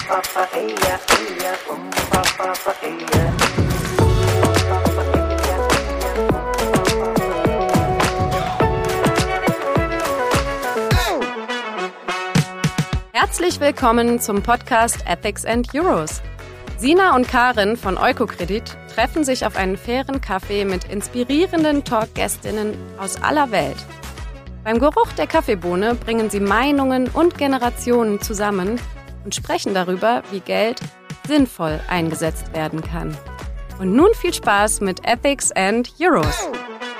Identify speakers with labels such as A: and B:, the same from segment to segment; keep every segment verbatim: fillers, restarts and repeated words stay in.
A: Herzlich willkommen zum Podcast Ethics and Euros. Sina und Karin von Eukokredit treffen sich auf einen fairen Kaffee mit inspirierenden Talkgästinnen aus aller Welt. Beim Geruch der Kaffeebohne bringen sie Meinungen und Generationen zusammen und sprechen darüber, wie Geld sinnvoll eingesetzt werden kann. Und nun viel Spaß mit Ethics and Euros.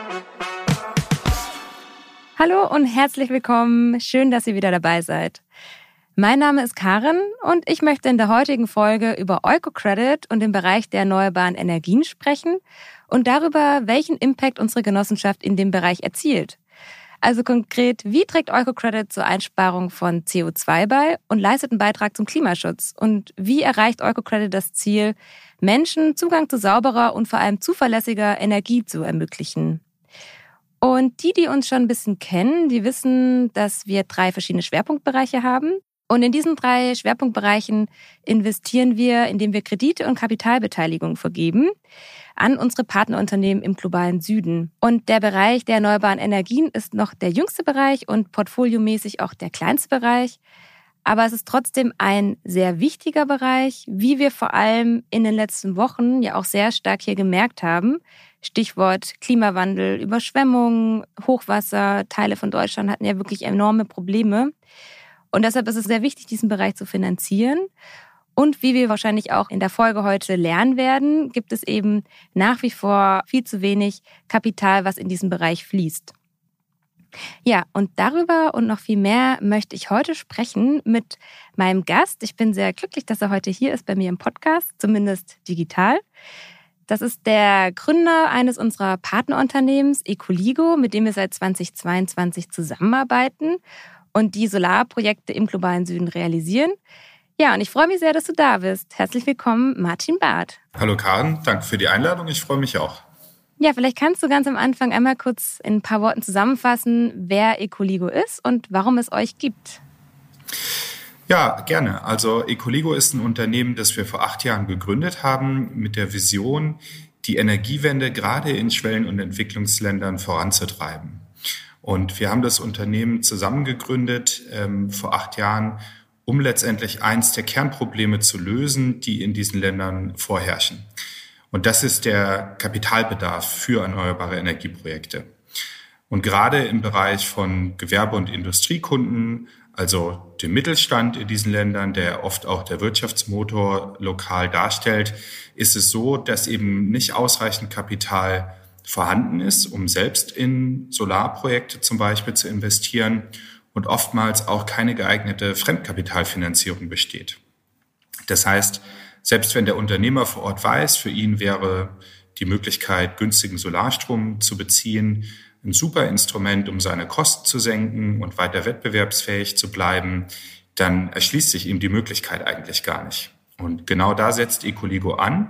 B: Hallo und herzlich willkommen. Schön, dass ihr wieder dabei seid. Mein Name ist Karin und ich möchte in der heutigen Folge über Eukokredit und den Bereich der erneuerbaren Energien sprechen und darüber, welchen Impact unsere Genossenschaft in dem Bereich erzielt. Also konkret, wie trägt Eukokredit zur Einsparung von C O zwei bei und leistet einen Beitrag zum Klimaschutz? Und wie erreicht Eukokredit das Ziel, Menschen Zugang zu sauberer und vor allem zuverlässiger Energie zu ermöglichen? Und die, die uns schon ein bisschen kennen, die wissen, dass wir drei verschiedene Schwerpunktbereiche haben. Und in diesen drei Schwerpunktbereichen investieren wir, indem wir Kredite und Kapitalbeteiligung vergeben an unsere Partnerunternehmen im globalen Süden. Und der Bereich der erneuerbaren Energien ist noch der jüngste Bereich und portfoliomäßig auch der kleinste Bereich. Aber es ist trotzdem ein sehr wichtiger Bereich, wie wir vor allem in den letzten Wochen ja auch sehr stark hier gemerkt haben. Stichwort Klimawandel, Überschwemmungen, Hochwasser. Teile von Deutschland hatten ja wirklich enorme Probleme. Und deshalb ist es sehr wichtig, diesen Bereich zu finanzieren. Und wie wir wahrscheinlich auch in der Folge heute lernen werden, gibt es eben nach wie vor viel zu wenig Kapital, was in diesen Bereich fließt. Ja, und darüber und noch viel mehr möchte ich heute sprechen mit meinem Gast. Ich bin sehr glücklich, dass er heute hier ist bei mir im Podcast, zumindest digital. Das ist der Gründer eines unserer Partnerunternehmens, Ecoligo, mit dem wir seit zweitausendzweiundzwanzig zusammenarbeiten und die Solarprojekte im globalen Süden realisieren. Ja, und ich freue mich sehr, dass du da bist. Herzlich willkommen, Martin Barth.
C: Hallo Karin, danke für die Einladung. Ich freue mich auch.
B: Ja, vielleicht kannst du ganz am Anfang einmal kurz in ein paar Worten zusammenfassen, wer Ecoligo ist und warum es euch gibt.
C: Ja, gerne. Also Ecoligo ist ein Unternehmen, das wir vor acht Jahren gegründet haben, mit der Vision, die Energiewende gerade in Schwellen- und Entwicklungsländern voranzutreiben. Und wir haben das Unternehmen zusammengegründet ähm, vor acht Jahren, um letztendlich eins der Kernprobleme zu lösen, die in diesen Ländern vorherrschen. Und das ist der Kapitalbedarf für erneuerbare Energieprojekte. Und gerade im Bereich von Gewerbe- und Industriekunden, also dem Mittelstand in diesen Ländern, der oft auch der Wirtschaftsmotor lokal darstellt, ist es so, dass eben nicht ausreichend Kapital vorhanden ist, um selbst in Solarprojekte zum Beispiel zu investieren und oftmals auch keine geeignete Fremdkapitalfinanzierung besteht. Das heißt, selbst wenn der Unternehmer vor Ort weiß, für ihn wäre die Möglichkeit, günstigen Solarstrom zu beziehen, ein super Instrument, um seine Kosten zu senken und weiter wettbewerbsfähig zu bleiben, dann erschließt sich ihm die Möglichkeit eigentlich gar nicht. Und genau da setzt Ecoligo an.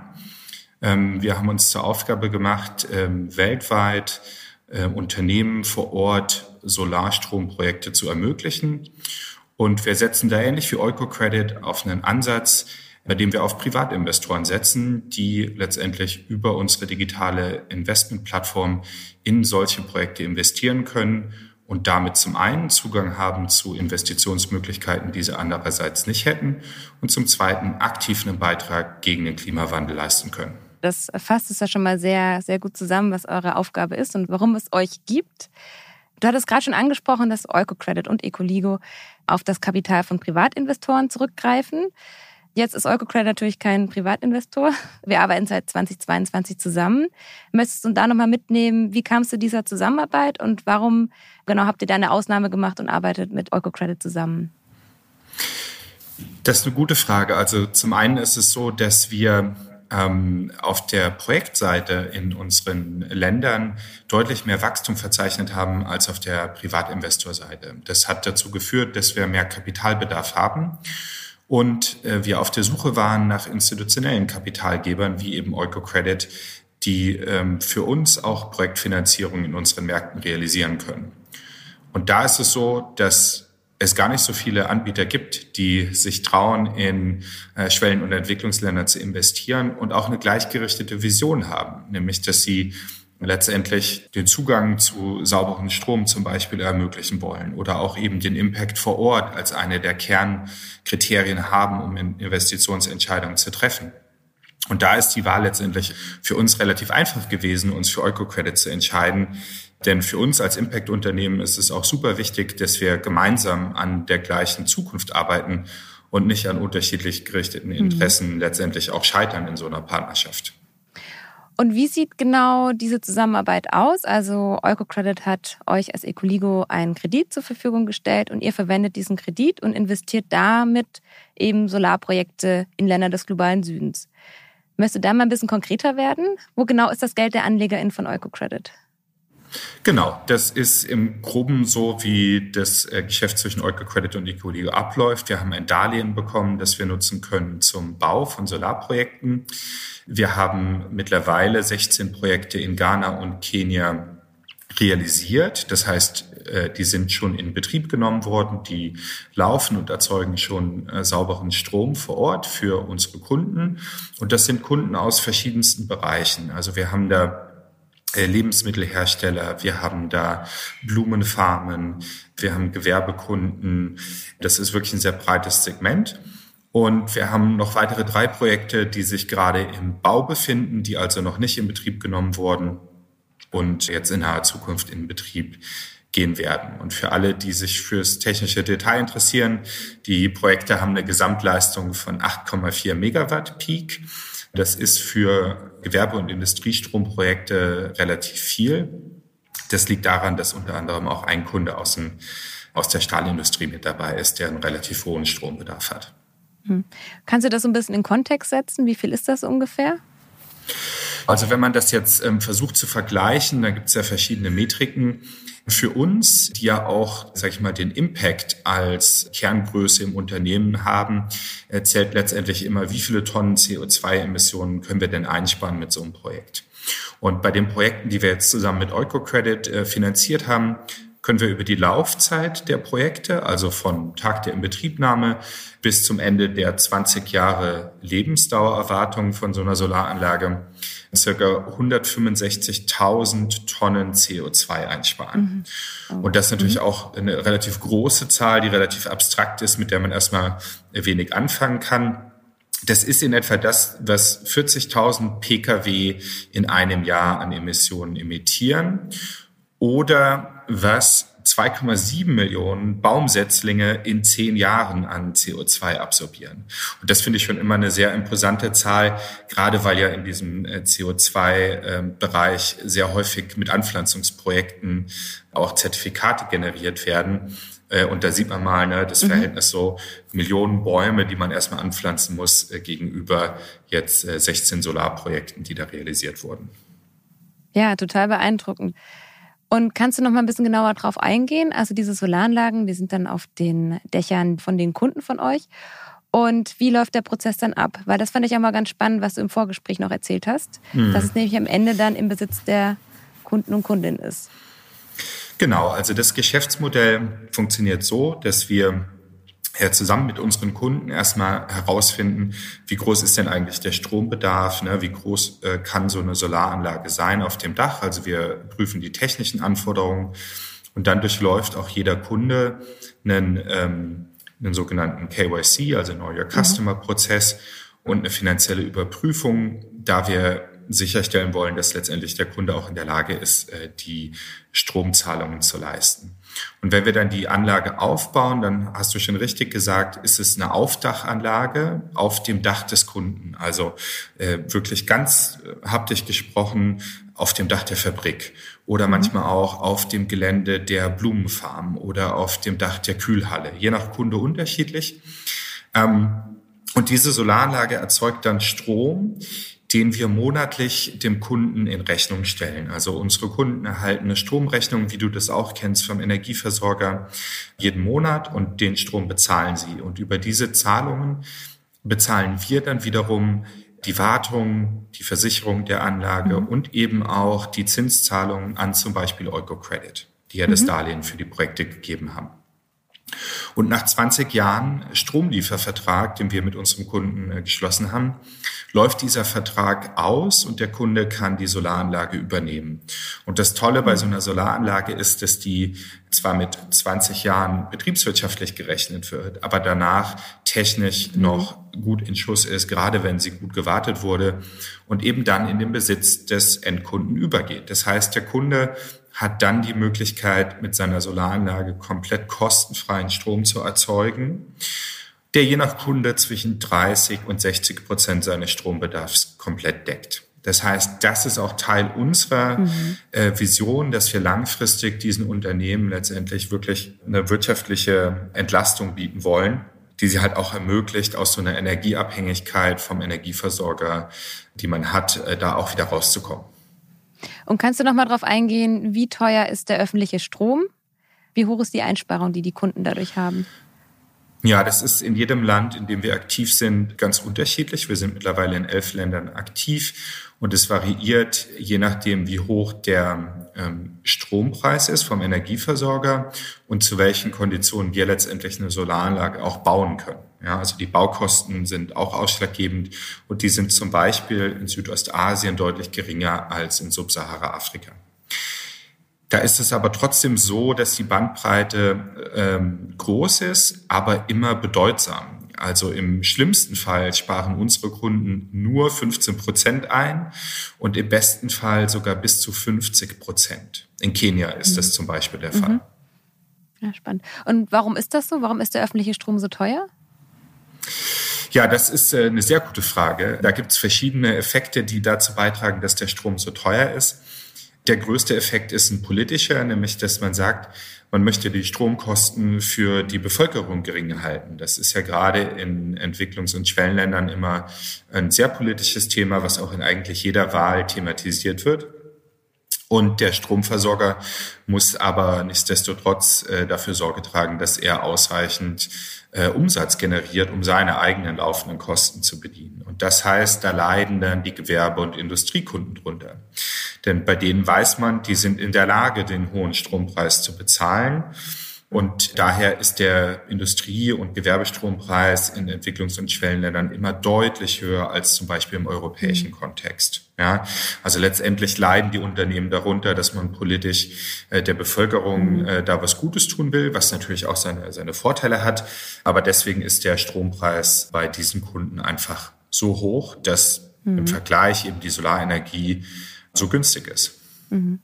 C: Wir haben uns zur Aufgabe gemacht, weltweit Unternehmen vor Ort Solarstromprojekte zu ermöglichen. Und wir setzen da ähnlich wie Eukokredit auf einen Ansatz, bei dem wir auf Privatinvestoren setzen, die letztendlich über unsere digitale Investmentplattform in solche Projekte investieren können und damit zum einen Zugang haben zu Investitionsmöglichkeiten, die sie andererseits nicht hätten, und zum zweiten aktiv einen Beitrag gegen den Klimawandel leisten können.
B: Das fasst es ja schon mal sehr, sehr gut zusammen, was eure Aufgabe ist und warum es euch gibt. Du hattest gerade schon angesprochen, dass Eukokredit und Ecoligo auf das Kapital von Privatinvestoren zurückgreifen. Jetzt ist Eukokredit natürlich kein Privatinvestor. Wir arbeiten seit zweitausendzweiundzwanzig zusammen. Möchtest du uns da nochmal mitnehmen, wie kam es zu dieser Zusammenarbeit und warum genau habt ihr da eine Ausnahme gemacht und arbeitet mit Eukokredit zusammen?
C: Das ist eine gute Frage. Also zum einen ist es so, dass wir ähm, auf der Projektseite in unseren Ländern deutlich mehr Wachstum verzeichnet haben als auf der Privatinvestorseite. Das hat dazu geführt, dass wir mehr Kapitalbedarf haben. Und äh, wir auf der Suche waren nach institutionellen Kapitalgebern wie eben Eukokredit, die ähm, für uns auch Projektfinanzierung in unseren Märkten realisieren können. Und da ist es so, dass es gar nicht so viele Anbieter gibt, die sich trauen, in äh, Schwellen- und Entwicklungsländer zu investieren und auch eine gleichgerichtete Vision haben, nämlich dass sie letztendlich den Zugang zu sauberem Strom zum Beispiel ermöglichen wollen oder auch eben den Impact vor Ort als eine der Kernkriterien haben, um Investitionsentscheidungen zu treffen. Und da ist die Wahl letztendlich für uns relativ einfach gewesen, uns für Oikocredit zu entscheiden. Denn für uns als Impact-Unternehmen ist es auch super wichtig, dass wir gemeinsam an der gleichen Zukunft arbeiten und nicht an unterschiedlich gerichteten Interessen mhm. letztendlich auch scheitern in so einer Partnerschaft.
B: Und wie sieht genau diese Zusammenarbeit aus? Also Oikocredit hat euch als Ecoligo einen Kredit zur Verfügung gestellt und ihr verwendet diesen Kredit und investiert damit eben Solarprojekte in Länder des globalen Südens. Möchtest du da mal ein bisschen konkreter werden? Wo genau ist das Geld der AnlegerInnen von Oikocredit?
C: Genau, das ist im Groben so, wie das Geschäft zwischen Oikocredit und Ecoligo abläuft. Wir haben ein Darlehen bekommen, das wir nutzen können zum Bau von Solarprojekten. Wir haben mittlerweile sechzehn Projekte in Ghana und Kenia realisiert. Das heißt, die sind schon in Betrieb genommen worden, die laufen und erzeugen schon sauberen Strom vor Ort für unsere Kunden. Und das sind Kunden aus verschiedensten Bereichen. Also wir haben da Lebensmittelhersteller, wir haben da Blumenfarmen, wir haben Gewerbekunden. Das ist wirklich ein sehr breites Segment. Und wir haben noch weitere drei Projekte, die sich gerade im Bau befinden, die also noch nicht in Betrieb genommen wurden und jetzt in naher Zukunft in Betrieb gehen werden. Und für alle, die sich fürs technische Detail interessieren, die Projekte haben eine Gesamtleistung von acht Komma vier Megawatt Peak. Das ist für Gewerbe- und Industriestromprojekte relativ viel. Das liegt daran, dass unter anderem auch ein Kunde aus, dem, aus der Stahlindustrie mit dabei ist, der einen relativ hohen Strombedarf hat.
B: Hm. Kannst du das so ein bisschen in Kontext setzen? Wie viel ist das ungefähr?
C: Also wenn man das jetzt ähm, versucht zu vergleichen, dann gibt es ja verschiedene Metriken. Für uns, die ja auch, sag ich mal, den Impact als Kerngröße im Unternehmen haben, äh, zählt letztendlich immer, wie viele Tonnen C O zwei Emissionen können wir denn einsparen mit so einem Projekt. Und bei den Projekten, die wir jetzt zusammen mit Oikocredit äh, finanziert haben, können wir über die Laufzeit der Projekte, also von Tag der Inbetriebnahme bis zum Ende der zwanzig Jahre Lebensdauererwartung von so einer Solaranlage, circa hundertfünfundsechzigtausend Tonnen C O zwei einsparen. Mhm. Oh. Und das ist natürlich mhm. auch eine relativ große Zahl, die relativ abstrakt ist, mit der man erstmal wenig anfangen kann. Das ist in etwa das, was vierzigtausend Pkw in einem Jahr an Emissionen emittieren oder was zwei Komma sieben Millionen Baumsetzlinge in zehn Jahren an C O zwei absorbieren. Und das finde ich schon immer eine sehr imposante Zahl, gerade weil ja in diesem C O zwei Bereich sehr häufig mit Anpflanzungsprojekten auch Zertifikate generiert werden. Und da sieht man mal ne, das mhm. Verhältnis so Millionen Bäume, die man erstmal anpflanzen muss, gegenüber jetzt sechzehn Solarprojekten, die da realisiert wurden.
B: Ja, total beeindruckend. Und kannst du noch mal ein bisschen genauer drauf eingehen? Also diese Solaranlagen, die sind dann auf den Dächern von den Kunden von euch. Und wie läuft der Prozess dann ab? Weil das fand ich auch mal ganz spannend, was du im Vorgespräch noch erzählt hast. Mhm. Dass es nämlich am Ende dann im Besitz der Kunden und Kundinnen ist.
C: Genau, also das Geschäftsmodell funktioniert so, dass wir ja, zusammen mit unseren Kunden erstmal herausfinden, wie groß ist denn eigentlich der Strombedarf, ne? Wie groß äh, kann so eine Solaranlage sein auf dem Dach. Also wir prüfen die technischen Anforderungen und dann durchläuft auch jeder Kunde einen, ähm, einen sogenannten K Y C, also Know Your Customer Prozess und eine finanzielle Überprüfung, da wir sicherstellen wollen, dass letztendlich der Kunde auch in der Lage ist, äh, die Stromzahlungen zu leisten. Und wenn wir dann die Anlage aufbauen, dann hast du schon richtig gesagt, ist es eine Aufdachanlage auf dem Dach des Kunden. Also äh, wirklich ganz äh, haptisch gesprochen auf dem Dach der Fabrik oder manchmal auch auf dem Gelände der Blumenfarm oder auf dem Dach der Kühlhalle, je nach Kunde unterschiedlich. Ähm, und diese Solaranlage erzeugt dann Strom, den wir monatlich dem Kunden in Rechnung stellen. Also unsere Kunden erhalten eine Stromrechnung, wie du das auch kennst vom Energieversorger, jeden Monat und den Strom bezahlen sie. Und über diese Zahlungen bezahlen wir dann wiederum die Wartung, die Versicherung der Anlage mhm. und eben auch die Zinszahlungen an zum Beispiel Oikocredit, die ja mhm. das Darlehen für die Projekte gegeben haben. Und nach zwanzig Jahren Stromliefervertrag, den wir mit unserem Kunden äh, geschlossen haben, läuft dieser Vertrag aus und der Kunde kann die Solaranlage übernehmen. Und das Tolle bei so einer Solaranlage ist, dass die zwar mit zwanzig Jahren betriebswirtschaftlich gerechnet wird, aber danach technisch noch gut in Schuss ist, gerade wenn sie gut gewartet wurde und eben dann in den Besitz des Endkunden übergeht. Das heißt, der Kunde hat dann die Möglichkeit, mit seiner Solaranlage komplett kostenfreien Strom zu erzeugen, der je nach Kunde zwischen dreißig und sechzig Prozent seines Strombedarfs komplett deckt. Das heißt, das ist auch Teil unserer mhm. äh, Vision, dass wir langfristig diesen Unternehmen letztendlich wirklich eine wirtschaftliche Entlastung bieten wollen, die sie halt auch ermöglicht, aus so einer Energieabhängigkeit vom Energieversorger, die man hat, äh, da auch wieder rauszukommen.
B: Und kannst du noch mal darauf eingehen, wie teuer ist der öffentliche Strom? Wie hoch ist die Einsparung, die die Kunden dadurch haben?
C: Ja, das ist in jedem Land, in dem wir aktiv sind, ganz unterschiedlich. Wir sind mittlerweile in elf Ländern aktiv und es variiert, je nachdem, wie hoch der ähm, Strompreis ist vom Energieversorger und zu welchen Konditionen wir letztendlich eine Solaranlage auch bauen können. Ja, also die Baukosten sind auch ausschlaggebend und die sind zum Beispiel in Südostasien deutlich geringer als in Subsahara-Afrika. Da ist es aber trotzdem so, dass die Bandbreite ähm, groß ist, aber immer bedeutsam. Also im schlimmsten Fall sparen unsere Kunden nur fünfzehn Prozent ein und im besten Fall sogar bis zu fünfzig Prozent. In Kenia ist mhm. das zum Beispiel der Fall.
B: Mhm. Ja, spannend. Und warum ist das so? Warum ist der öffentliche Strom so teuer?
C: Ja, das ist eine sehr gute Frage. Da gibt es verschiedene Effekte, die dazu beitragen, dass der Strom so teuer ist. Der größte Effekt ist ein politischer, nämlich dass man sagt, man möchte die Stromkosten für die Bevölkerung gering halten. Das ist ja gerade in Entwicklungs- und Schwellenländern immer ein sehr politisches Thema, was auch in eigentlich jeder Wahl thematisiert wird. Und der Stromversorger muss aber nichtsdestotrotz äh, dafür Sorge tragen, dass er ausreichend äh, Umsatz generiert, um seine eigenen laufenden Kosten zu bedienen. Und das heißt, da leiden dann die Gewerbe- und Industriekunden drunter. Denn bei denen weiß man, die sind in der Lage, den hohen Strompreis zu bezahlen. Und daher ist der Industrie- und Gewerbestrompreis in Entwicklungs- und Schwellenländern immer deutlich höher als zum Beispiel im europäischen Kontext. Ja, also letztendlich leiden die Unternehmen darunter, dass man politisch äh, der Bevölkerung äh, da was Gutes tun will, was natürlich auch seine, seine Vorteile hat. Aber deswegen ist der Strompreis bei diesen Kunden einfach so hoch, dass mhm. im Vergleich eben die Solarenergie so günstig ist.
B: Mhm.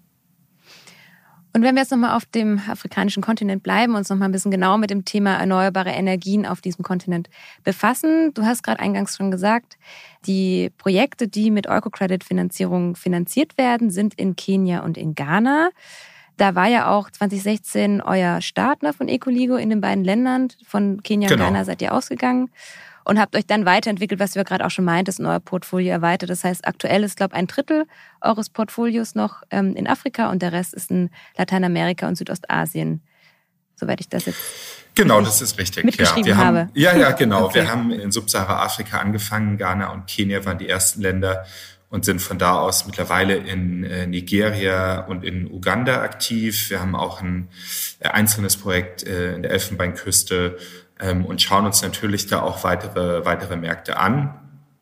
B: Und wenn wir jetzt nochmal auf dem afrikanischen Kontinent bleiben und uns nochmal ein bisschen genauer mit dem Thema erneuerbare Energien auf diesem Kontinent befassen. Du hast gerade eingangs schon gesagt, die Projekte, die mit Eukocredit-Finanzierung finanziert werden, sind in Kenia und in Ghana. Da war ja auch zwanzig sechzehn euer Partner von Ecoligo in den beiden Ländern. Von Kenia und genau. Ghana seid ihr ausgegangen. Und habt euch dann weiterentwickelt, was du ja gerade auch schon meintest, in euer Portfolio erweitert. Das heißt, aktuell ist, glaube ich, ein Drittel eures Portfolios noch ähm, in Afrika und der Rest ist in Lateinamerika und Südostasien, soweit ich das jetzt
C: Genau, das ist richtig.
B: mitgeschrieben
C: ja, wir
B: habe.
C: Haben, ja, ja, genau.
B: Okay.
C: Wir haben in Subsahara-Afrika angefangen. Ghana und Kenia waren die ersten Länder und sind von da aus mittlerweile in äh, Nigeria und in Uganda aktiv. Wir haben auch ein äh, einzelnes Projekt äh, in der Elfenbeinküste und schauen uns natürlich da auch weitere, weitere Märkte an,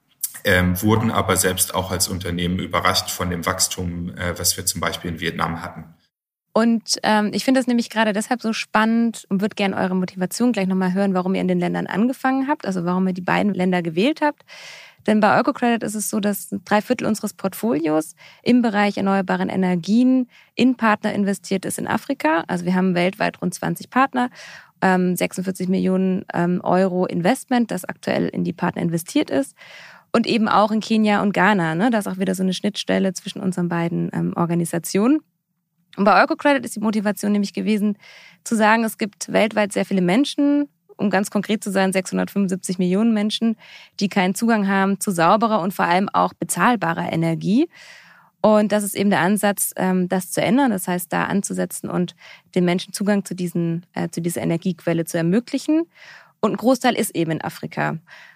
C: ähm, wurden aber selbst auch als Unternehmen überrascht von dem Wachstum, äh, was wir zum Beispiel in Vietnam hatten.
B: Und ähm, ich finde das nämlich gerade deshalb so spannend und würde gerne eure Motivation gleich nochmal hören, warum ihr in den Ländern angefangen habt, also warum ihr die beiden Länder gewählt habt. Denn bei Eukocredit ist es so, dass drei Viertel unseres Portfolios im Bereich erneuerbaren Energien in Partner investiert ist in Afrika. Also wir haben weltweit rund zwanzig Partner. sechsundvierzig Millionen Euro Investment, das aktuell in die Partner investiert ist. Und eben auch in Kenia und Ghana. Ne? Da ist auch wieder so eine Schnittstelle zwischen unseren beiden ähm, Organisationen. Und bei Eukocredit ist die Motivation nämlich gewesen, zu sagen, es gibt weltweit sehr viele Menschen, um ganz konkret zu sein, sechshundertfünfundsiebzig Millionen Menschen, die keinen Zugang haben zu sauberer und vor allem auch bezahlbarer Energie. Und das ist eben der Ansatz, das zu ändern, das heißt, da anzusetzen und den Menschen Zugang zu, diesen, äh, zu dieser Energiequelle zu ermöglichen. Und ein Großteil ist eben in Afrika.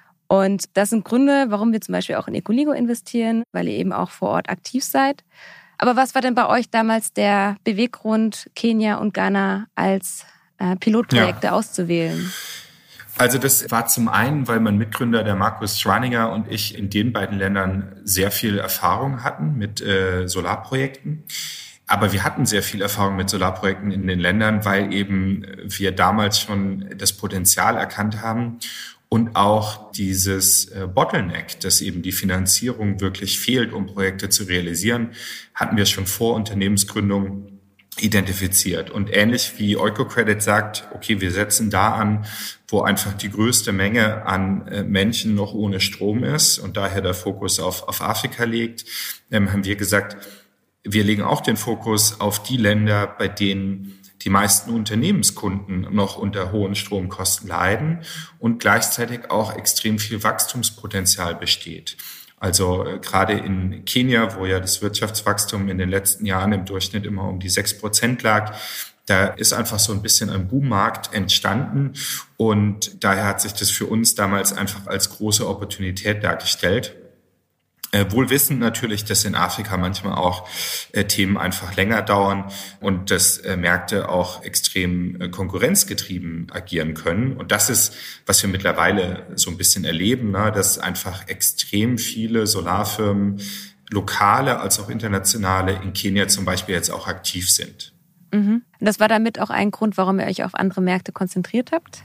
B: Und das sind Gründe, warum wir zum Beispiel auch in Ecoligo investieren, weil ihr eben auch vor Ort aktiv seid. Aber was war denn bei euch damals der Beweggrund, Kenia und Ghana als äh, Pilotprojekte ja. auszuwählen?
C: Also das war zum einen, weil mein Mitgründer, der Markus Schwaninger, und ich in den beiden Ländern sehr viel Erfahrung hatten mit äh, Solarprojekten. Aber wir hatten sehr viel Erfahrung mit Solarprojekten in den Ländern, weil eben wir damals schon das Potenzial erkannt haben und auch dieses äh, Bottleneck, dass eben die Finanzierung wirklich fehlt, um Projekte zu realisieren, hatten wir schon vor Unternehmensgründung identifiziert. Und ähnlich wie Oikocredit sagt, okay, wir setzen da an, wo einfach die größte Menge an äh, Menschen noch ohne Strom ist und daher der Fokus auf, auf Afrika liegt, ähm, haben wir gesagt, wir legen auch den Fokus auf die Länder, bei denen die meisten Unternehmenskunden noch unter hohen Stromkosten leiden und gleichzeitig auch extrem viel Wachstumspotenzial besteht. Also äh, gerade in Kenia, wo ja das Wirtschaftswachstum in den letzten Jahren im Durchschnitt immer um die sechs Prozent lag, da ist einfach so ein bisschen ein Boommarkt entstanden und daher hat sich das für uns damals einfach als große Opportunität dargestellt. Äh, wohl wissend natürlich, dass in Afrika manchmal auch äh, Themen einfach länger dauern und dass äh, Märkte auch extrem äh, konkurrenzgetrieben agieren können. Und das ist, was wir mittlerweile so ein bisschen erleben, ne, dass einfach extrem viele Solarfirmen, lokale als auch internationale, in Kenia zum Beispiel jetzt auch aktiv sind.
B: Mhm. Das war damit auch ein Grund, warum ihr euch auf andere Märkte konzentriert habt?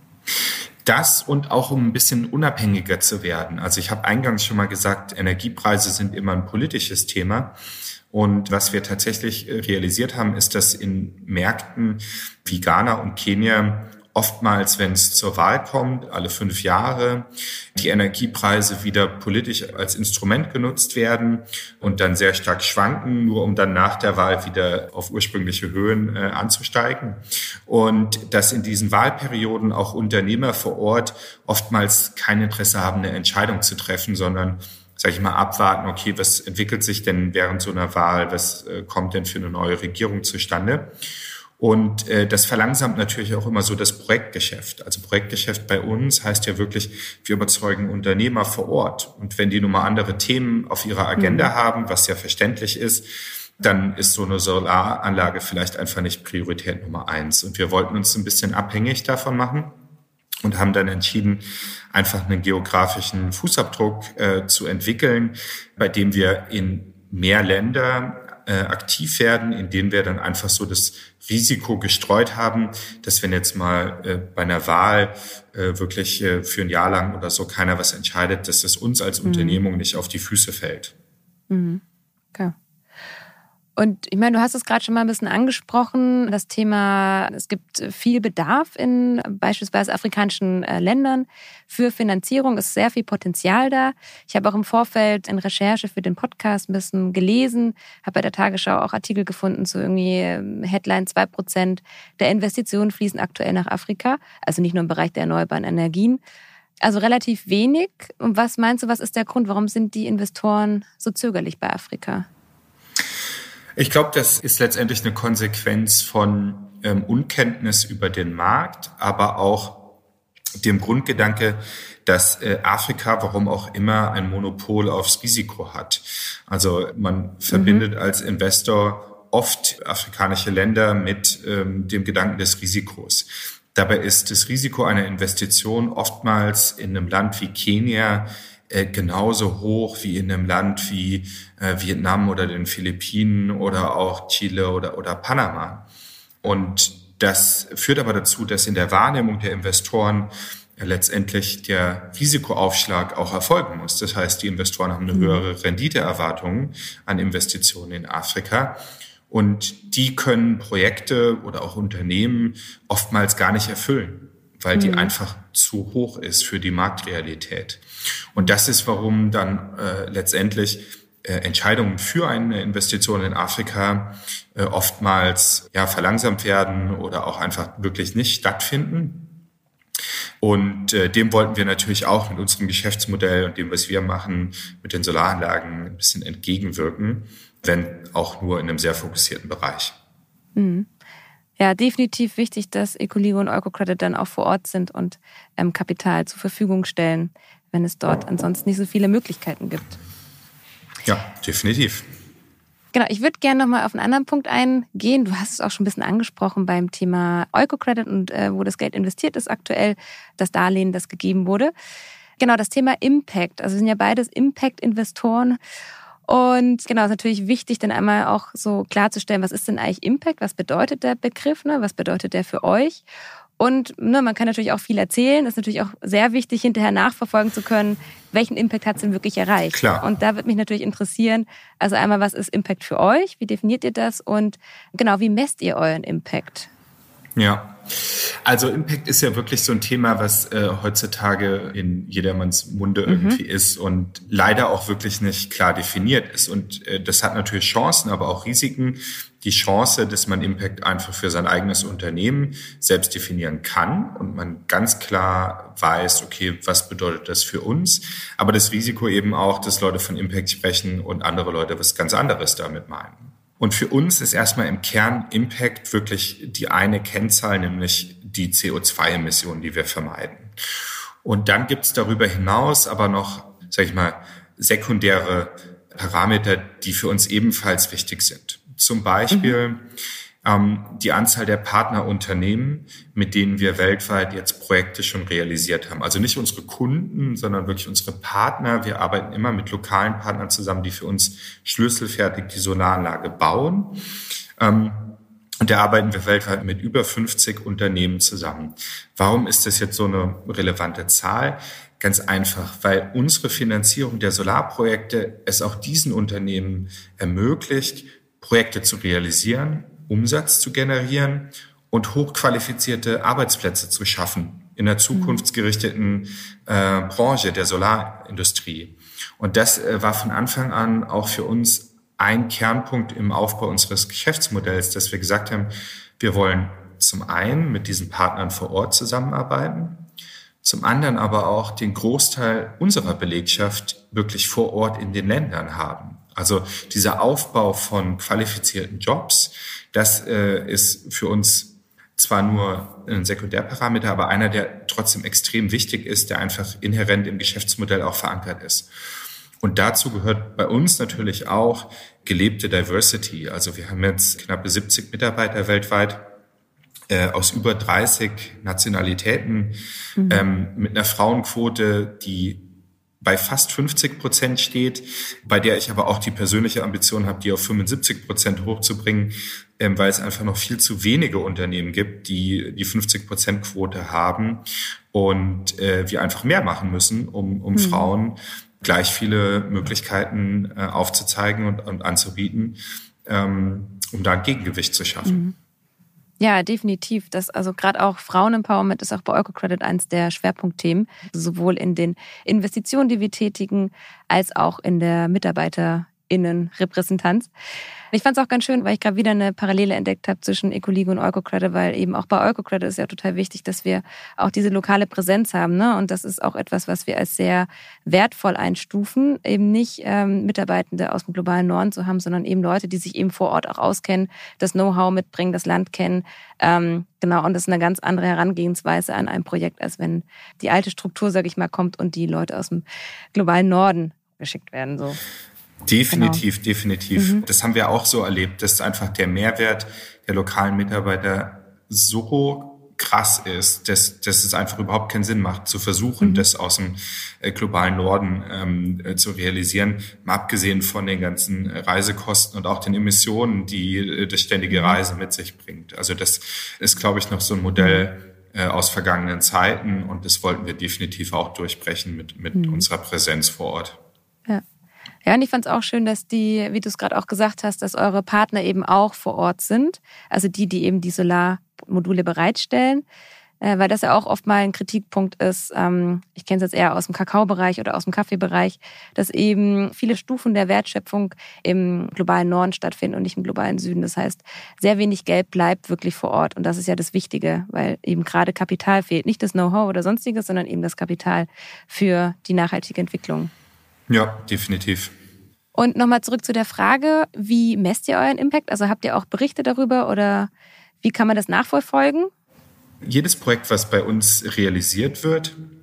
C: Das und auch um ein bisschen unabhängiger zu werden. Also ich habe eingangs schon mal gesagt, Energiepreise sind immer ein politisches Thema. Und was wir tatsächlich realisiert haben, ist, dass in Märkten wie Ghana und Kenia oftmals, wenn es zur Wahl kommt, alle fünf Jahre, die Energiepreise wieder politisch als Instrument genutzt werden und dann sehr stark schwanken, nur um dann nach der Wahl wieder auf ursprüngliche Höhen äh, anzusteigen. Und dass in diesen Wahlperioden auch Unternehmer vor Ort oftmals kein Interesse haben, eine Entscheidung zu treffen, sondern, sage ich mal, abwarten, okay, was entwickelt sich denn während so einer Wahl, was äh, kommt denn für eine neue Regierung zustande? Und äh, das verlangsamt natürlich auch immer so das Projektgeschäft. Also Projektgeschäft bei uns heißt ja wirklich, wir überzeugen Unternehmer vor Ort. Und wenn die nun mal andere Themen auf ihrer Agenda mhm. haben, was ja verständlich ist, dann ist so eine Solaranlage vielleicht einfach nicht Priorität Nummer eins. Und wir wollten uns ein bisschen abhängig davon machen und haben dann entschieden, einfach einen geografischen Fußabdruck äh, zu entwickeln, bei dem wir in mehr Länder äh, aktiv werden, in denen wir dann einfach so das Risiko gestreut haben, dass wenn jetzt mal äh, bei einer Wahl äh, wirklich äh, für ein Jahr lang oder so keiner was entscheidet, dass es uns als mhm. Unternehmung nicht auf die Füße fällt.
B: Mhm. Okay. Und ich meine, du hast es gerade schon mal ein bisschen angesprochen, das Thema, es gibt viel Bedarf in beispielsweise afrikanischen äh, Ländern für Finanzierung, es ist sehr viel Potenzial da. Ich habe auch im Vorfeld in Recherche für den Podcast ein bisschen gelesen, habe bei der Tagesschau auch Artikel gefunden zu irgendwie Headline zwei Prozent der Investitionen fließen aktuell nach Afrika, also nicht nur im Bereich der erneuerbaren Energien. Also relativ wenig. Und was meinst du, was ist der Grund, warum sind die Investoren so zögerlich bei Afrika?
C: Ich glaube, das ist letztendlich eine Konsequenz von ähm, Unkenntnis über den Markt, aber auch dem Grundgedanke, dass äh, Afrika, warum auch immer, ein Monopol aufs Risiko hat. Also man verbindet mhm. als Investor oft afrikanische Länder mit ähm, dem Gedanken des Risikos. Dabei ist das Risiko einer Investition oftmals in einem Land wie Kenia genauso hoch wie in einem Land wie äh, Vietnam oder den Philippinen oder auch Chile oder, oder Panama. Und das führt aber dazu, dass in der Wahrnehmung der Investoren äh, letztendlich der Risikoaufschlag auch erfolgen muss. Das heißt, die Investoren haben eine mhm. höhere Renditeerwartung an Investitionen in Afrika. Und die können Projekte oder auch Unternehmen oftmals gar nicht erfüllen, weil die mhm. einfach zu hoch ist für die Marktrealität. Und das ist, warum dann äh, letztendlich äh, Entscheidungen für eine Investition in Afrika äh, oftmals ja verlangsamt werden oder auch einfach wirklich nicht stattfinden. Und äh, dem wollten wir natürlich auch mit unserem Geschäftsmodell und dem, was wir machen, mit den Solaranlagen ein bisschen entgegenwirken, wenn auch nur in einem sehr fokussierten Bereich.
B: Mhm. Ja, definitiv wichtig, dass Ecoligo und Oikocredit dann auch vor Ort sind und ähm, Kapital zur Verfügung stellen, wenn es dort ansonsten nicht so viele Möglichkeiten gibt.
C: Ja, definitiv.
B: Genau, ich würde gerne nochmal auf einen anderen Punkt eingehen. Du hast es auch schon ein bisschen angesprochen beim Thema Eukocredit und äh, wo das Geld investiert ist aktuell, das Darlehen, das gegeben wurde. Genau, das Thema Impact. Also wir sind ja beides Impact-Investoren. Und genau, es ist natürlich wichtig, dann einmal auch so klarzustellen, was ist denn eigentlich Impact? Was bedeutet der Begriff? Ne? Was bedeutet der für euch? Und ne, man kann natürlich auch viel erzählen. Es ist natürlich auch sehr wichtig, hinterher nachverfolgen zu können, welchen Impact hat es denn wirklich erreicht.
C: Klar.
B: Und da würde mich natürlich interessieren, also einmal, was ist Impact für euch? Wie definiert ihr das? Und genau, wie messt ihr euren Impact?
C: Ja, also Impact ist ja wirklich so ein Thema, was äh, heutzutage in jedermanns Munde irgendwie mhm. ist und leider auch wirklich nicht klar definiert ist. Und äh, das hat natürlich Chancen, aber auch Risiken. Die Chance, dass man Impact einfach für sein eigenes Unternehmen selbst definieren kann und man ganz klar weiß, okay, was bedeutet das für uns? Aber das Risiko eben auch, dass Leute von Impact sprechen und andere Leute was ganz anderes damit meinen. Und für uns ist erstmal im Kern Impact wirklich die eine Kennzahl, nämlich die C O zwei Emissionen, die wir vermeiden. Und dann gibt's darüber hinaus aber noch, sag ich mal, sekundäre Parameter, die für uns ebenfalls wichtig sind. Zum Beispiel mhm. ähm, die Anzahl der Partnerunternehmen, mit denen wir weltweit jetzt Projekte schon realisiert haben. Also nicht unsere Kunden, sondern wirklich unsere Partner. Wir arbeiten immer mit lokalen Partnern zusammen, die für uns schlüsselfertig die Solaranlage bauen. Ähm, und da arbeiten wir weltweit mit über fünfzig Unternehmen zusammen. Warum ist das jetzt so eine relevante Zahl? Ganz einfach, weil unsere Finanzierung der Solarprojekte es auch diesen Unternehmen ermöglicht, Projekte zu realisieren, Umsatz zu generieren und hochqualifizierte Arbeitsplätze zu schaffen in der zukunftsgerichteten äh, Branche der Solarindustrie. Und das äh, war von Anfang an auch für uns ein Kernpunkt im Aufbau unseres Geschäftsmodells, dass wir gesagt haben, wir wollen zum einen mit diesen Partnern vor Ort zusammenarbeiten, zum anderen aber auch den Großteil unserer Belegschaft wirklich vor Ort in den Ländern haben. Also dieser Aufbau von qualifizierten Jobs, das äh, ist für uns zwar nur ein Sekundärparameter, aber einer, der trotzdem extrem wichtig ist, der einfach inhärent im Geschäftsmodell auch verankert ist. Und dazu gehört bei uns natürlich auch gelebte Diversity. Also wir haben jetzt knappe siebzig Mitarbeiter weltweit äh, aus über dreißig Nationalitäten mhm. ähm, mit einer Frauenquote, die bei fast fünfzig Prozent steht, bei der ich aber auch die persönliche Ambition habe, die auf fünfundsiebzig Prozent hochzubringen, ähm, weil es einfach noch viel zu wenige Unternehmen gibt, die die fünfzig Prozent Quote haben und äh, wir einfach mehr machen müssen, um, um mhm. Frauen gleich viele Möglichkeiten äh, aufzuzeigen und, und anzubieten, ähm, um da ein Gegengewicht zu schaffen.
B: Mhm. Ja, definitiv. Das, also gerade auch Frauen-Empowerment ist auch bei Eukocredit eins der Schwerpunktthemen, sowohl in den Investitionen, die wir tätigen, als auch in der MitarbeiterInnen-Repräsentanz. Ich fand es auch ganz schön, weil ich gerade wieder eine Parallele entdeckt habe zwischen Ecoligo und Eukocredit, weil eben auch bei Eukocredit ist ja total wichtig, dass wir auch diese lokale Präsenz haben, ne? Und das ist auch etwas, was wir als sehr wertvoll einstufen, eben nicht ähm, Mitarbeitende aus dem globalen Norden zu haben, sondern eben Leute, die sich eben vor Ort auch auskennen, das Know-how mitbringen, das Land kennen. Ähm, genau, und das ist eine ganz andere Herangehensweise an ein Projekt, als wenn die alte Struktur, sage ich mal, kommt und die Leute aus dem globalen Norden geschickt werden, so.
C: Definitiv, genau. definitiv.
B: Mhm.
C: Das haben wir auch so erlebt, dass einfach der Mehrwert der lokalen Mitarbeiter so krass ist, dass, dass es einfach überhaupt keinen Sinn macht, zu versuchen, mhm. das aus dem äh, globalen Norden ähm, äh, zu realisieren, mal abgesehen von den ganzen Reisekosten und auch den Emissionen, die äh, das ständige Reisen mit sich bringt. Also das ist, glaube ich, noch so ein Modell äh, aus vergangenen Zeiten und das wollten wir definitiv auch durchbrechen mit, mit mhm. unserer Präsenz vor Ort.
B: Ja. Ja, und ich fand es auch schön, dass die, wie du es gerade auch gesagt hast, dass eure Partner eben auch vor Ort sind. Also die, die eben die Solarmodule bereitstellen. Äh, weil das ja auch oft mal ein Kritikpunkt ist. Ähm, ich kenne es jetzt eher aus dem Kakaobereich oder aus dem Kaffeebereich, dass eben viele Stufen der Wertschöpfung im globalen Norden stattfinden und nicht im globalen Süden. Das heißt, sehr wenig Geld bleibt wirklich vor Ort. Und das ist ja das Wichtige, weil eben gerade Kapital fehlt. Nicht das Know-how oder Sonstiges, sondern eben das Kapital für die nachhaltige Entwicklung.
C: Ja, definitiv.
B: Und nochmal zurück zu der Frage, wie messt ihr euren Impact? Also habt ihr auch Berichte darüber oder wie kann man das nachverfolgen?
C: Jedes Projekt, was bei uns realisiert wird,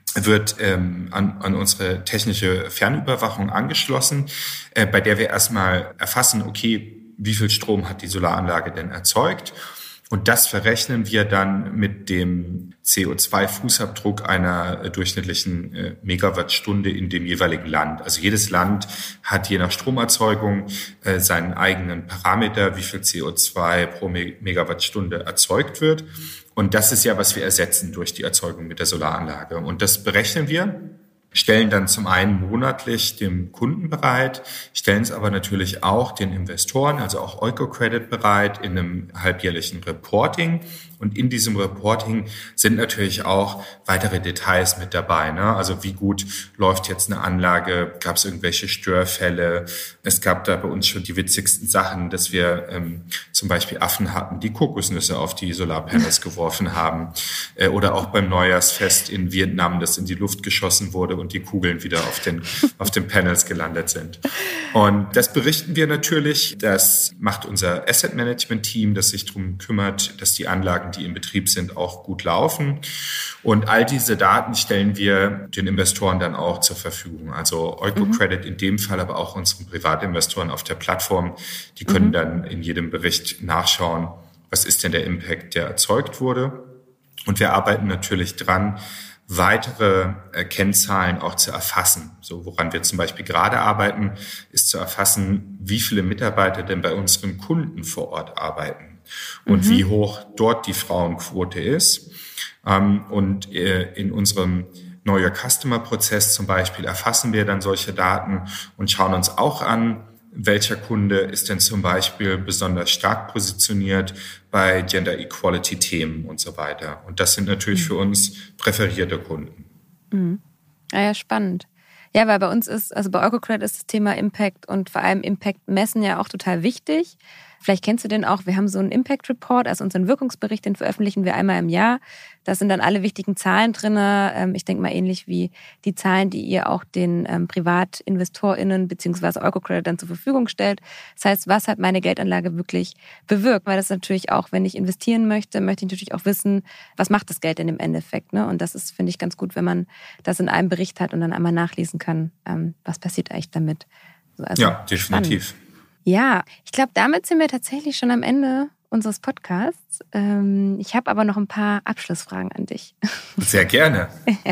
C: wird ähm, an, an unsere technische Fernüberwachung angeschlossen, äh, bei der wir erstmal erfassen, okay, wie viel Strom hat die Solaranlage denn erzeugt? Und das verrechnen wir dann mit dem C O zwei Fußabdruck einer durchschnittlichen äh, Megawattstunde in dem jeweiligen Land. Also jedes Land hat je nach Stromerzeugung äh, seinen eigenen Parameter, wie viel C O zwei pro Me- Megawattstunde erzeugt wird. Und das ist ja, was wir ersetzen durch die Erzeugung mit der Solaranlage. Und das berechnen wir, stellen dann zum einen monatlich dem Kunden bereit, stellen es aber natürlich auch den Investoren, also auch EucoCredit bereit in einem halbjährlichen Reporting. Und in diesem Reporting sind natürlich auch weitere Details mit dabei, ne? Also wie gut läuft jetzt eine Anlage? Gab es irgendwelche Störfälle? Es gab da bei uns schon die witzigsten Sachen, dass wir ähm, zum Beispiel Affen hatten, die Kokosnüsse auf die Solarpanels geworfen haben. Äh, oder auch beim Neujahrsfest in Vietnam, das in die Luft geschossen wurde und die Kugeln wieder auf den, auf den Panels gelandet sind. Und das berichten wir natürlich. Das macht unser Asset Management Team, das sich darum kümmert, dass die Anlagen, die in Betrieb sind, auch gut laufen. Und all diese Daten stellen wir den Investoren dann auch zur Verfügung. Also EucoCredit mhm. in dem Fall, aber auch unseren Privatinvestoren auf der Plattform. Die können mhm. dann in jedem Bericht nachschauen, was ist denn der Impact, der erzeugt wurde. Und wir arbeiten natürlich dran, weitere äh, Kennzahlen auch zu erfassen. So, woran wir zum Beispiel gerade arbeiten, ist zu erfassen, wie viele Mitarbeiter denn bei unseren Kunden vor Ort arbeiten und mhm. wie hoch dort die Frauenquote ist. Ähm, und äh, in unserem Know Your Customer Prozess zum Beispiel erfassen wir dann solche Daten und schauen uns auch an, welcher Kunde ist denn zum Beispiel besonders stark positioniert bei Gender Equality Themen und so weiter. Und das sind natürlich mhm. für uns präferierte Kunden.
B: Mhm. Ja, ja, spannend. Ja, weil bei uns ist, also bei EucoCredit ist das Thema Impact und vor allem Impact messen ja auch total wichtig. Vielleicht kennst du den auch, wir haben so einen Impact Report, also unseren Wirkungsbericht, den veröffentlichen wir einmal im Jahr. Da sind dann alle wichtigen Zahlen drin. Ich denke mal ähnlich wie die Zahlen, die ihr auch den ähm, PrivatinvestorInnen bzw. EucoCredit dann zur Verfügung stellt. Das heißt, was hat meine Geldanlage wirklich bewirkt? Weil das natürlich auch, wenn ich investieren möchte, möchte ich natürlich auch wissen, was macht das Geld denn im Endeffekt? Ne? Und das ist, finde ich, ganz gut, wenn man das in einem Bericht hat und dann einmal nachlesen kann, ähm, was passiert eigentlich damit. Also,
C: ja, definitiv.
B: Spannend. Ja, ich glaube, damit sind wir tatsächlich schon am Ende unseres Podcasts. Ähm, ich habe aber noch ein paar Abschlussfragen an dich.
C: Sehr gerne.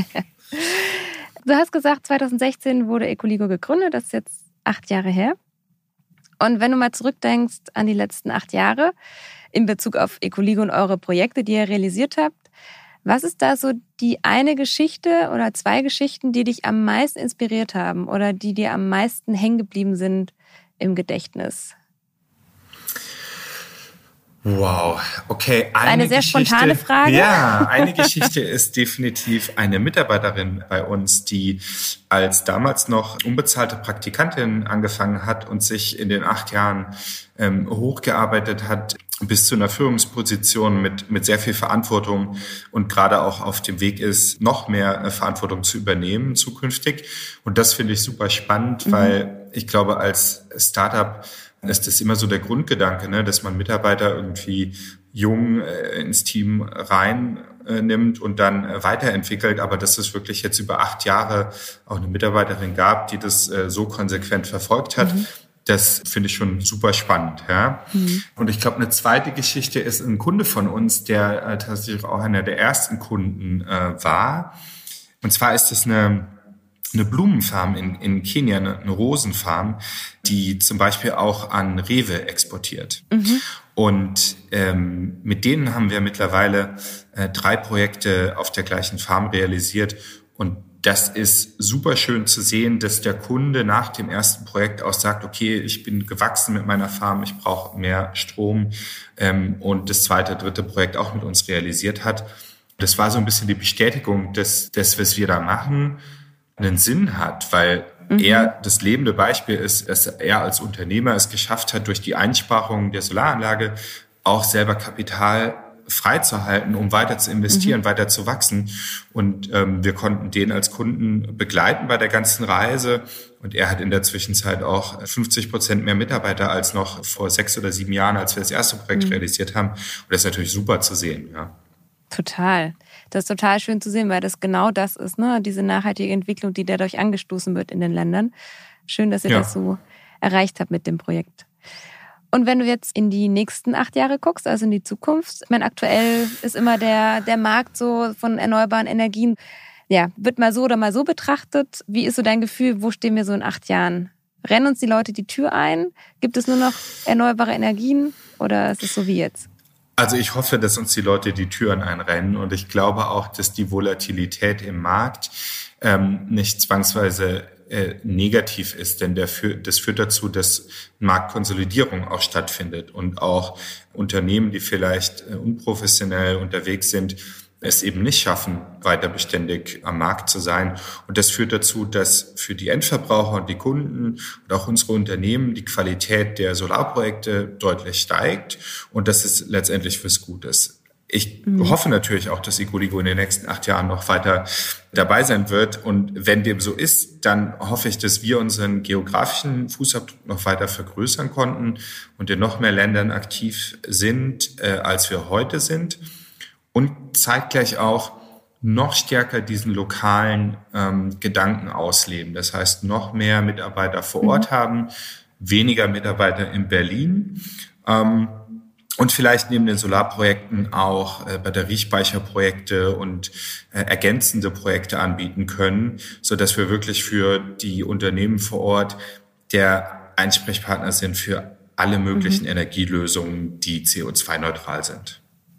B: Du hast gesagt, zwanzig sechzehn wurde Ecoligo gegründet, das ist jetzt acht Jahre her. Und wenn du mal zurückdenkst an die letzten acht Jahre in Bezug auf Ecoligo und eure Projekte, die ihr realisiert habt, was ist da so die eine Geschichte oder zwei Geschichten, die dich am meisten inspiriert haben oder die dir am meisten hängen geblieben sind im Gedächtnis?
C: Wow, okay.
B: Eine, eine sehr Geschichte, spontane Frage.
C: Ja, eine Geschichte ist definitiv eine Mitarbeiterin bei uns, die als damals noch unbezahlte Praktikantin angefangen hat und sich in den acht Jahren ähm, hochgearbeitet hat bis zu einer Führungsposition mit mit sehr viel Verantwortung und gerade auch auf dem Weg ist, noch mehr Verantwortung zu übernehmen zukünftig. Und das finde ich super spannend, mhm. weil ich glaube, als Startup ist das immer so der Grundgedanke, ne, dass man Mitarbeiter irgendwie jung äh, ins Team rein äh, nimmt und dann äh, weiterentwickelt. Aber dass es wirklich jetzt über acht Jahre auch eine Mitarbeiterin gab, die das äh, so konsequent verfolgt hat, mhm. das finde ich schon super spannend. Ja? Mhm. Und ich glaube, eine zweite Geschichte ist ein Kunde von uns, der äh, tatsächlich auch einer der ersten Kunden äh, war. Und zwar ist es eine eine Blumenfarm in, in Kenia, eine, eine Rosenfarm, die zum Beispiel auch an Rewe exportiert. Mhm. Und ähm, mit denen haben wir mittlerweile äh, drei Projekte auf der gleichen Farm realisiert. Und das ist super schön zu sehen, dass der Kunde nach dem ersten Projekt auch sagt, okay, ich bin gewachsen mit meiner Farm, ich brauche mehr Strom. Ähm, und das zweite, dritte Projekt auch mit uns realisiert hat. Das war so ein bisschen die Bestätigung, dass das, was wir da machen, einen Sinn hat, weil mhm. er das lebende Beispiel ist, dass er als Unternehmer es geschafft hat, durch die Einsparung der Solaranlage auch selber Kapital freizuhalten, um weiter zu investieren, mhm. weiter zu wachsen. Und ähm, wir konnten den als Kunden begleiten bei der ganzen Reise. Und er hat in der Zwischenzeit auch fünfzig Prozent mehr Mitarbeiter als noch vor sechs oder sieben Jahren, als wir das erste Projekt mhm. realisiert haben. Und das ist natürlich super zu sehen. Ja.
B: Total. Das ist total schön zu sehen, weil das genau das ist, ne? Diese nachhaltige Entwicklung, die dadurch angestoßen wird in den Ländern. Schön, dass ihr ja. das so erreicht habt mit dem Projekt. Und wenn du jetzt in die nächsten acht Jahre guckst, also in die Zukunft, ich meine, aktuell ist immer der, der Markt so von erneuerbaren Energien, ja, wird mal so oder mal so betrachtet. Wie ist so dein Gefühl, wo stehen wir so in acht Jahren? Rennen uns die Leute die Tür ein? Gibt es nur noch erneuerbare Energien oder ist es so wie jetzt?
C: Also ich hoffe, dass uns die Leute die Türen einrennen und ich glaube auch, dass die Volatilität im Markt ähm, nicht zwangsweise äh, negativ ist, denn der für, das führt dazu, dass Marktkonsolidierung auch stattfindet und auch Unternehmen, die vielleicht äh, unprofessionell unterwegs sind, es eben nicht schaffen, weiter beständig am Markt zu sein. Und das führt dazu, dass für die Endverbraucher und die Kunden und auch unsere Unternehmen die Qualität der Solarprojekte deutlich steigt und dass es letztendlich fürs Gute ist. Ich mhm. hoffe natürlich auch, dass Ecoligo in den nächsten acht Jahren noch weiter dabei sein wird. Und wenn dem so ist, dann hoffe ich, dass wir unseren geografischen Fußabdruck noch weiter vergrößern konnten und in noch mehr Ländern aktiv sind, äh, als wir heute sind. Und zeitgleich auch noch stärker diesen lokalen ähm, Gedanken ausleben. Das heißt, noch mehr Mitarbeiter vor Ort mhm. haben, weniger Mitarbeiter in Berlin ähm, und vielleicht neben den Solarprojekten auch äh, Batteriespeicherprojekte und äh, ergänzende Projekte anbieten können, so dass wir wirklich für die Unternehmen vor Ort der Ansprechpartner sind für alle möglichen mhm. Energielösungen, die C O zwei neutral sind.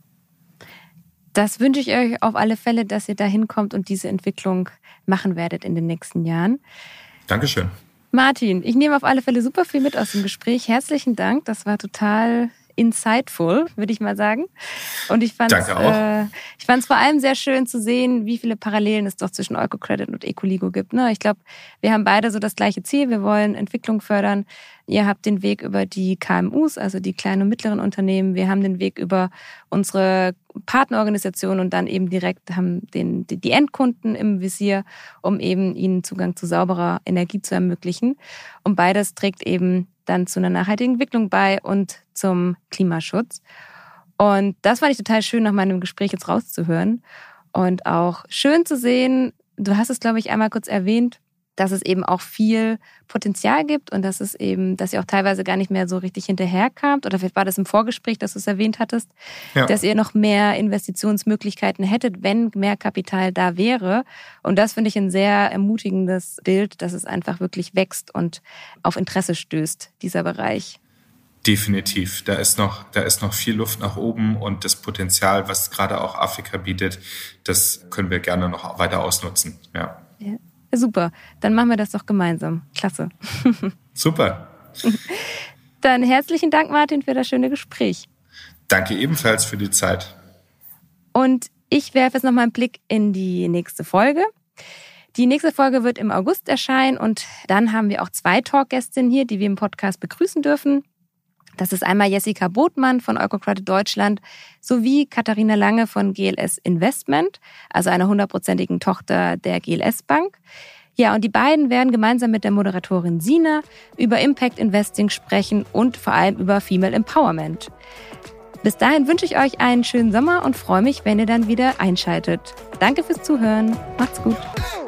B: Das wünsche ich euch auf alle Fälle, dass ihr da hinkommt und diese Entwicklung machen werdet in den nächsten Jahren.
C: Dankeschön.
B: Martin, ich nehme auf alle Fälle super viel mit aus dem Gespräch. Herzlichen Dank, das war total insightful, würde ich mal sagen. Und ich fand es äh, ich fand es vor allem sehr schön zu sehen, wie viele Parallelen es doch zwischen Oikocredit und Ecoligo gibt. Ne? Ich glaube, wir haben beide so das gleiche Ziel. Wir wollen Entwicklung fördern. Ihr habt den Weg über die K M Us, also die kleinen und mittleren Unternehmen. Wir haben den Weg über unsere Partnerorganisationen und dann eben direkt haben den, die Endkunden im Visier, um eben ihnen Zugang zu sauberer Energie zu ermöglichen. Und beides trägt eben dann zu einer nachhaltigen Entwicklung bei und zum Klimaschutz. Und das fand ich total schön, nach meinem Gespräch jetzt rauszuhören. Und auch schön zu sehen, du hast es, glaube ich, einmal kurz erwähnt, dass es eben auch viel Potenzial gibt und dass es eben, dass ihr auch teilweise gar nicht mehr so richtig hinterherkamt. Oder vielleicht war das im Vorgespräch, dass du es erwähnt hattest, ja. dass ihr noch mehr Investitionsmöglichkeiten hättet, wenn mehr Kapital da wäre. Und das finde ich ein sehr ermutigendes Bild, dass es einfach wirklich wächst und auf Interesse stößt, dieser Bereich.
C: Definitiv. Da ist noch, da ist noch viel Luft nach oben und das Potenzial, was gerade auch Afrika bietet, das können wir gerne noch weiter ausnutzen. Ja.
B: Ja. Super, dann machen wir das doch gemeinsam. Klasse.
C: Super.
B: Dann herzlichen Dank, Martin, für das schöne Gespräch.
C: Danke ebenfalls für die Zeit.
B: Und ich werfe jetzt noch mal einen Blick in die nächste Folge. Die nächste Folge wird im August erscheinen und dann haben wir auch zwei Talkgästinnen hier, die wir im Podcast begrüßen dürfen. Das ist einmal Jessica Botmann von Oikocredit Deutschland sowie Katharina Lange von G L S Investment, also einer hundertprozentigen Tochter der G L S Bank. Ja, und die beiden werden gemeinsam mit der Moderatorin Sina über Impact Investing sprechen und vor allem über Female Empowerment. Bis dahin wünsche ich euch einen schönen Sommer und freue mich, wenn ihr dann wieder einschaltet. Danke fürs Zuhören. Macht's gut.